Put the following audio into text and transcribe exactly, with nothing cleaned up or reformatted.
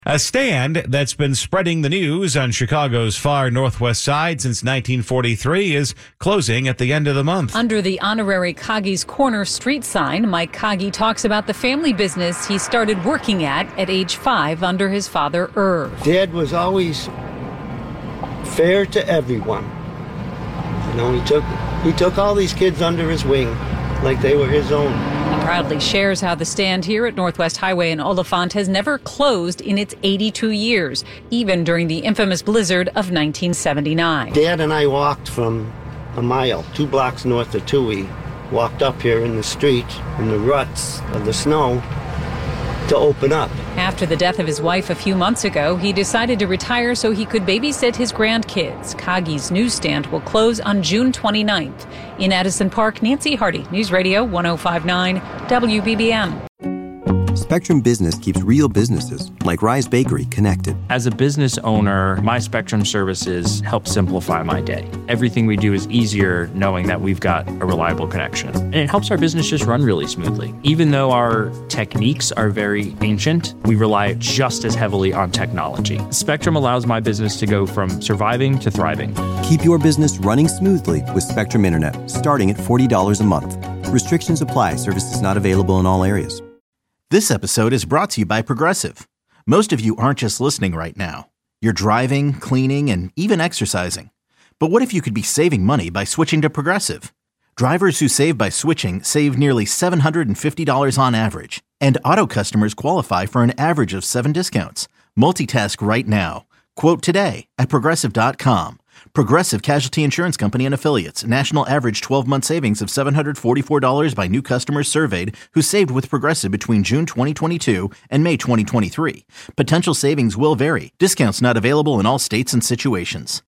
A stand that's been spreading the news on Chicago's far northwest side since nineteen forty-three is closing at the end of the month. Under the honorary Coggy's Corner street sign, Mike Coggy talks about the family business he started working at at age five under his father, Irv. Dad was always fair to everyone. You know, he took he took all these kids under his wing like they were his own. He proudly shares how the stand here at Northwest Highway in Oliphant has never closed in its eighty-two years, even during the infamous blizzard of nineteen seventy-nine. Dad and I walked from a mile, two blocks north of Toohey, walked up here in the street in the ruts of the snow to open up. After the death of his wife a few months ago, he decided to retire so he could babysit his grandkids. Coggy's newsstand will close on June twenty-ninth. In Addison Park, Nancy Hardy, News Radio one oh five point nine W B B M. Spectrum Business keeps real businesses, like Rise Bakery, connected. As a business owner, my Spectrum services help simplify my day. Everything we do is easier knowing that we've got a reliable connection. And it helps our business just run really smoothly. Even though our techniques are very ancient, we rely just as heavily on technology. Spectrum allows my business to go from surviving to thriving. Keep your business running smoothly with Spectrum Internet, starting at forty dollars a month. Restrictions apply. Services not available in all areas. This episode is brought to you by Progressive. Most of you aren't just listening right now. You're driving, cleaning, and even exercising. But what if you could be saving money by switching to Progressive? Drivers who save by switching save nearly seven hundred fifty dollars on average. And auto customers qualify for an average of seven discounts. Multitask right now. Quote today at Progressive dot com. Progressive Casualty Insurance Company and Affiliates. National average twelve-month savings of seven hundred forty-four dollars by new customers surveyed who saved with Progressive between June twenty twenty-two and May twenty twenty-three. Potential savings will vary. Discounts not available in all states and situations.